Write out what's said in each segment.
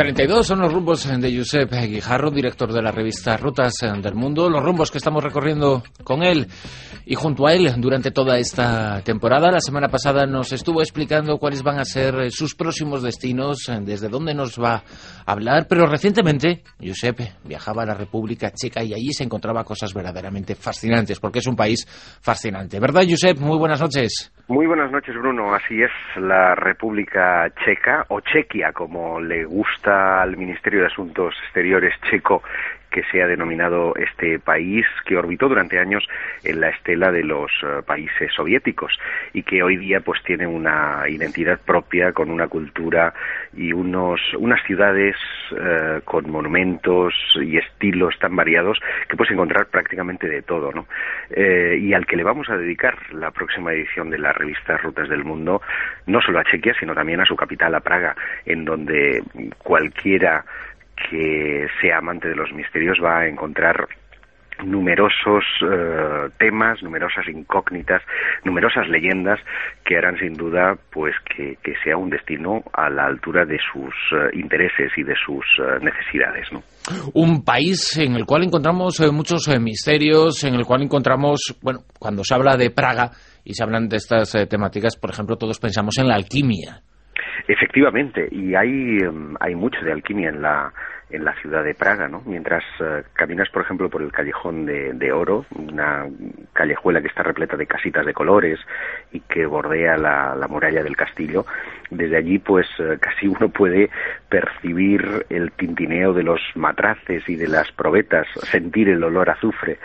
42 son los rumbos de Josep Guijarro, director de la revista Rutas del Mundo, los rumbos que estamos recorriendo con él y junto a él durante toda esta temporada. La semana pasada nos estuvo explicando cuáles van a ser sus próximos destinos, desde dónde nos va a hablar, pero recientemente Josep viajaba a la República Checa y allí se encontraba cosas verdaderamente fascinantes, porque es un país fascinante. ¿Verdad, Josep? Muy buenas noches. Muy buenas noches, Bruno. Así es, la República Checa, o Chequia, como le gusta al Ministerio de Asuntos Exteriores checo que se ha denominado este país, que orbitó durante años en la estela de los países soviéticos y que hoy día pues tiene una identidad propia, con una cultura y unas ciudades con monumentos y estilos tan variados que puedes encontrar prácticamente de todo, ¿no? Y al que le vamos a dedicar la próxima edición de la revista Rutas del Mundo, no solo a Chequia, sino también a su capital, a Praga, en donde cualquiera que sea amante de los misterios va a encontrar numerosos temas, numerosas incógnitas, numerosas leyendas que harán sin duda pues que sea un destino a la altura de sus intereses y de sus necesidades, ¿no? Un país en el cual encontramos muchos misterios, en el cual encontramos, bueno, cuando se habla de Praga y se hablan de estas temáticas, por ejemplo, todos pensamos en la alquimia. Efectivamente, y hay mucho de alquimia en la ciudad de Praga, ¿no? Mientras caminas, por ejemplo, por el Callejón de Oro, una callejuela que está repleta de casitas de colores y que bordea la muralla del castillo, desde allí pues casi uno puede percibir el tintineo de los matraces y de las probetas, sentir el olor a azufre,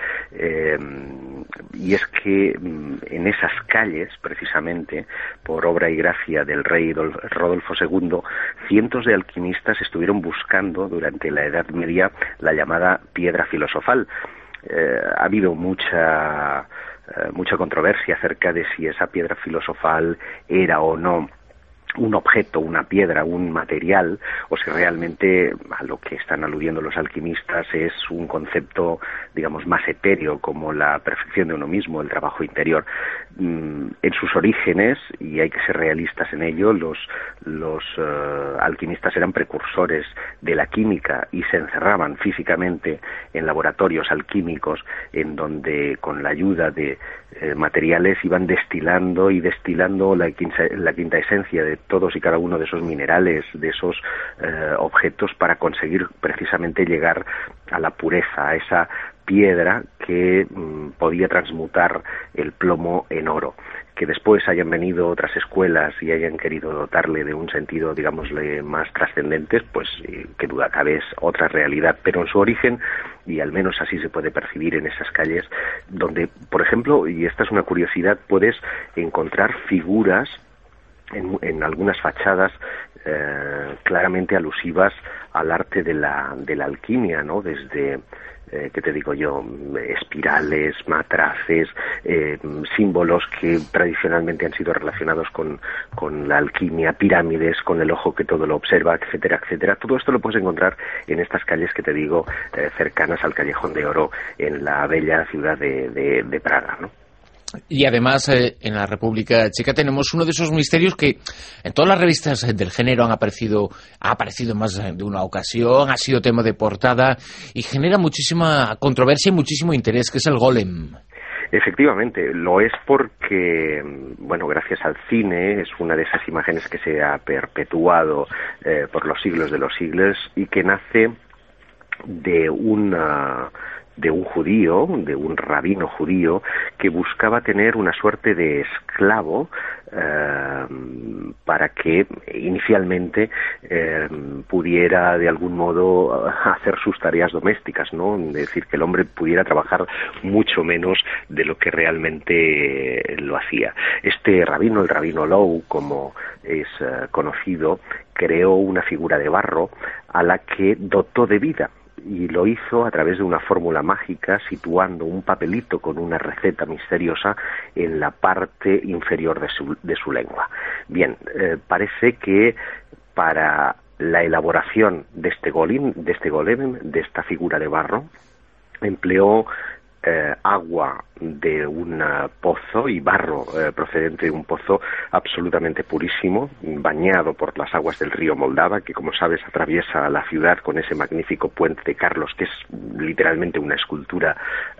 y es que en esas calles, precisamente, por obra y gracia del rey Rodolfo II, cientos de alquimistas estuvieron buscando durante la Edad Media la llamada piedra filosofal. Ha habido mucha controversia acerca de si esa piedra filosofal era o no un objeto, una piedra, un material, o si realmente a lo que están aludiendo los alquimistas es un concepto, digamos, más etéreo, como la perfección de uno mismo, el trabajo interior. En sus orígenes, y hay que ser realistas en ello, los alquimistas eran precursores de la química y se encerraban físicamente en laboratorios alquímicos en donde, con la ayuda de materiales, iban destilando la quinta esencia de todos y cada uno de esos minerales, de esos objetos, para conseguir precisamente llegar a la pureza, a esa piedra que podía transmutar el plomo en oro. Que después hayan venido otras escuelas y hayan querido dotarle de un sentido, digámosle, más trascendente, pues qué duda cabe, es otra realidad, pero en su origen, y al menos así se puede percibir en esas calles, donde, por ejemplo, y esta es una curiosidad, puedes encontrar figuras en algunas fachadas claramente alusivas al arte de la alquimia, ¿no? Desde ¿qué te digo yo? Espirales, matraces, símbolos que tradicionalmente han sido relacionados con la alquimia, pirámides, con el ojo que todo lo observa, etcétera, etcétera. Todo esto lo puedes encontrar en estas calles que te digo, cercanas al Callejón de Oro, en la bella ciudad de Praga, ¿no? Y además, en la República Checa tenemos uno de esos misterios que en todas las revistas del género ha aparecido en más de una ocasión, ha sido tema de portada y genera muchísima controversia y muchísimo interés, que es el golem. Efectivamente, lo es porque, bueno, gracias al cine, es una de esas imágenes que se ha perpetuado por los siglos de los siglos y que nace de un judío, de un rabino judío, que buscaba tener una suerte de esclavo para que inicialmente pudiera de algún modo hacer sus tareas domésticas, ¿no? Es decir, que el hombre pudiera trabajar mucho menos de lo que realmente lo hacía. Este rabino, el rabino Loew, como es conocido, creó una figura de barro a la que dotó de vida. Y lo hizo a través de una fórmula mágica, situando un papelito con una receta misteriosa en la parte inferior de su lengua. Bien, parece que para la elaboración de este golem, de esta figura de barro, empleó agua de un pozo y barro procedente de un pozo absolutamente purísimo, bañado por las aguas del río Moldava, que como sabes atraviesa la ciudad con ese magnífico puente de Carlos, que es literalmente una escultura,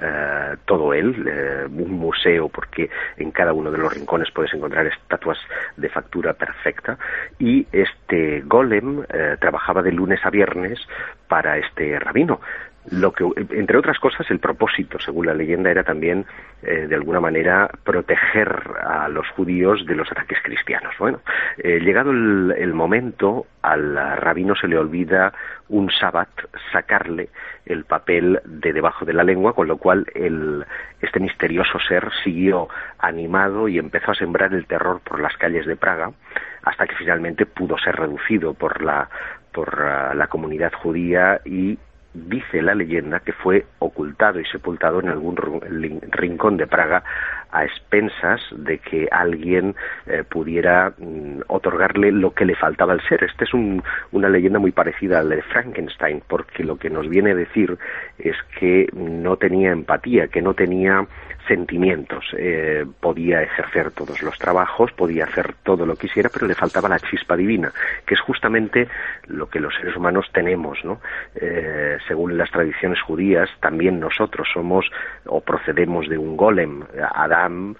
todo él, un museo, porque en cada uno de los rincones puedes encontrar estatuas de factura perfecta. Y este golem trabajaba de lunes a viernes para este rabino. Lo que, entre otras cosas, el propósito, según la leyenda, era también, de alguna manera, proteger a los judíos de los ataques cristianos. Bueno, llegado el momento, al rabino se le olvida un sábat sacarle el papel de debajo de la lengua, con lo cual este misterioso ser siguió animado y empezó a sembrar el terror por las calles de Praga, hasta que finalmente pudo ser reducido por la comunidad judía y dice la leyenda que fue ocultado y sepultado en algún rincón de Praga a expensas de que alguien pudiera otorgarle lo que le faltaba al ser. Esta es una leyenda muy parecida a la de Frankenstein, porque lo que nos viene a decir es que no tenía empatía, que no tenía sentimientos, podía ejercer todos los trabajos, podía hacer todo lo que quisiera, pero le faltaba la chispa divina, que es justamente lo que los seres humanos tenemos, ¿no? Según las tradiciones judías, también nosotros somos o procedemos de un golem. Adán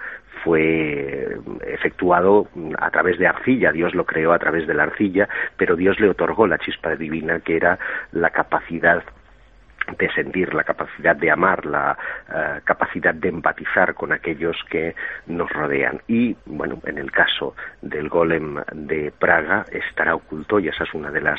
fue efectuado a través de arcilla, Dios lo creó a través de la arcilla, pero Dios le otorgó la chispa divina, que era la capacidad de sentir, la capacidad de amar, la capacidad de empatizar con aquellos que nos rodean. Y, bueno, en el caso del golem de Praga estará oculto, y esa es una de las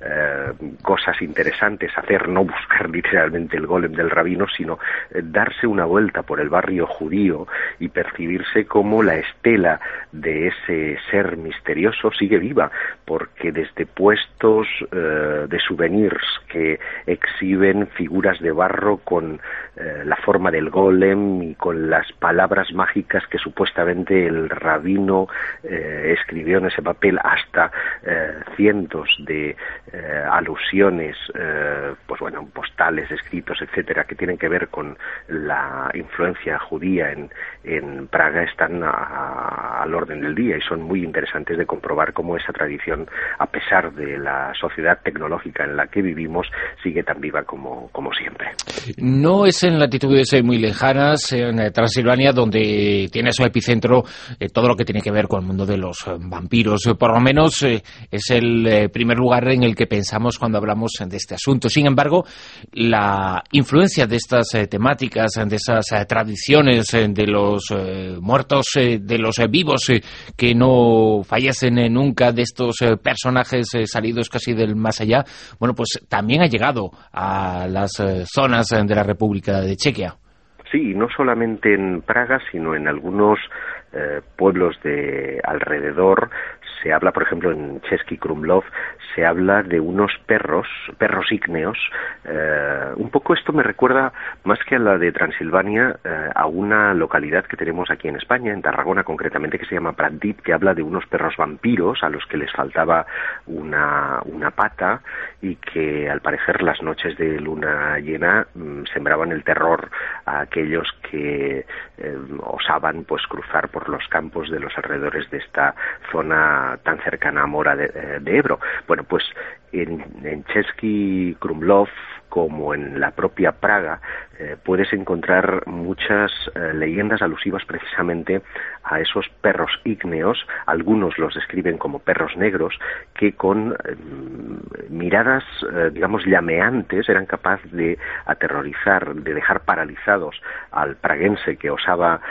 cosas interesantes, hacer, no buscar literalmente el golem del rabino, sino darse una vuelta por el barrio judío y percibirse como la estela de ese ser misterioso sigue viva, porque desde puestos de souvenirs que exhiben figuras de barro con la forma del golem y con las palabras mágicas que supuestamente el rabino escribió en ese papel, hasta cientos de alusiones, pues bueno, postales, escritos, etcétera, que tienen que ver con la influencia judía en Praga, están al orden del día y son muy interesantes de comprobar cómo esa tradición, a pesar de la sociedad tecnológica en la que vivimos, sigue tan viva como siempre. No es en latitudes muy lejanas, en Transilvania, donde tiene su epicentro todo lo que tiene que ver con el mundo de los vampiros. Por lo menos es el primer lugar en el que pensamos cuando hablamos de este asunto. Sin embargo, la influencia de estas temáticas, de esas tradiciones, de los muertos, de los vivos que no fallecen nunca, de estos personajes salidos casi del más allá, bueno, pues también ha llegado a las zonas de la República de Chequia. Sí, no solamente en Praga, sino en algunos pueblos de alrededor. Se habla, por ejemplo, en Český Krumlov, se habla de unos perros ígneos. Un poco esto me recuerda, más que a la de Transilvania, a una localidad que tenemos aquí en España, en Tarragona concretamente, que se llama Pratdip, que habla de unos perros vampiros a los que les faltaba una pata y que, al parecer, las noches de luna llena sembraban el terror a aquellos que osaban pues cruzar por los campos de los alrededores de esta zona tan cercana a Mora de Ebro. Bueno, pues en Český Krumlov, como en la propia Praga, puedes encontrar muchas leyendas alusivas precisamente a esos perros ígneos. Algunos los describen como perros negros que con miradas, digamos, llameantes eran capaces de aterrorizar, de dejar paralizados al praguense que osaba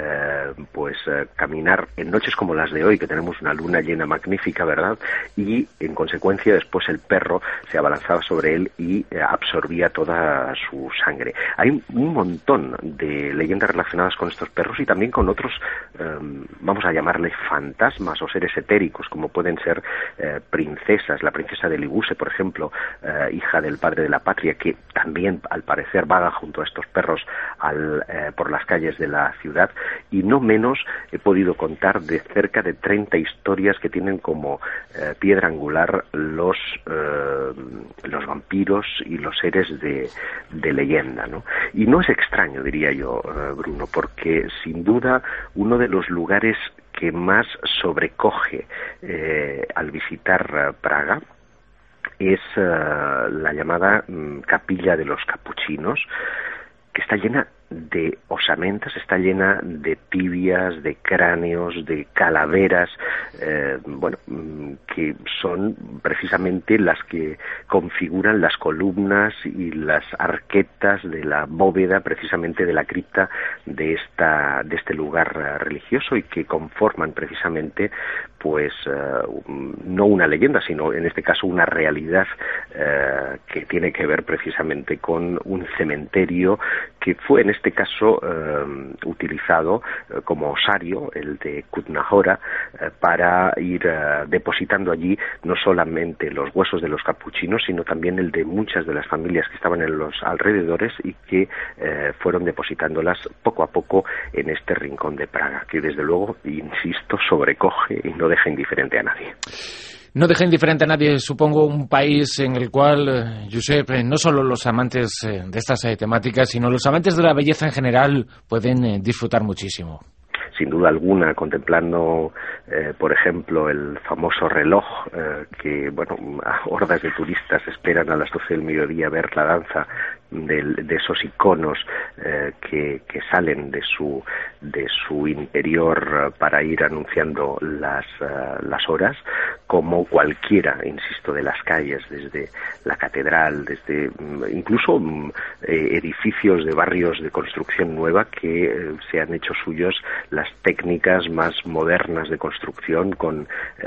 caminar en noches como las de hoy, que tenemos una luna llena magnífica, ¿verdad? Y en consecuencia después el perro se abalanzaba sobre él y absorbía toda su sangre. Hay un montón de leyendas relacionadas con estos perros y también con otros, vamos a llamarle fantasmas o seres etéricos, como pueden ser princesas. La princesa de Liguse, por ejemplo, hija del padre de la patria, que también al parecer vaga junto a estos perros por las calles de la ciudad. Y no menos he podido contar de cerca de 30 historias que tienen como piedra angular los vampiros y los seres de leyenda, ¿no? Y no es extraño, diría yo, Bruno, porque sin duda uno de los lugares que más sobrecoge al visitar Praga es la llamada Capilla de los Capuchinos, que está llena de osamentas, está llena de tibias, de cráneos, de calaveras, que son precisamente las que configuran las columnas y las arquetas de la bóveda, precisamente de la cripta de este lugar religioso, y que conforman precisamente, pues, no una leyenda, sino en este caso una realidad que tiene que ver precisamente con un cementerio que fue en este caso utilizado como osario, el de Kutná-Hora, para ir depositando allí no solamente los huesos de los capuchinos, sino también el de muchas de las familias que estaban en los alrededores y que fueron depositándolas poco a poco en este rincón de Praga, que desde luego, insisto, sobrecoge y no deja indiferente a nadie. No deja indiferente a nadie, supongo, un país en el cual, Josep, no solo los amantes de estas temáticas, sino los amantes de la belleza en general pueden disfrutar muchísimo. Sin duda alguna, contemplando, por ejemplo, el famoso reloj que, hordas de turistas esperan a las 12 del mediodía ver la danza de esos iconos que salen de su interior para ir anunciando las horas, como cualquiera, insisto, de las calles, desde la catedral, desde incluso edificios de barrios de construcción nueva que se han hecho suyos las técnicas más modernas de construcción, con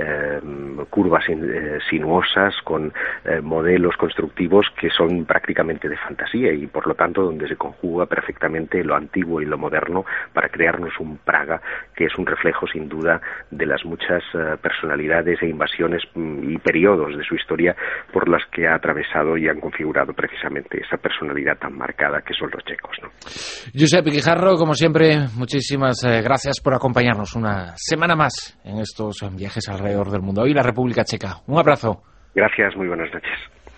curvas sinuosas, con modelos constructivos que son prácticamente de fantasía, y por lo tanto donde se conjuga perfectamente lo antiguo y lo moderno para crearnos un Praga que es un reflejo sin duda de las muchas personalidades e invasiones y periodos de su historia por las que ha atravesado y han configurado precisamente esa personalidad tan marcada que son los checos, ¿no? Josep Guijarro, como siempre, muchísimas gracias por acompañarnos una semana más en estos viajes alrededor del mundo. Hoy la República Checa. Un abrazo. Gracias, muy buenas noches.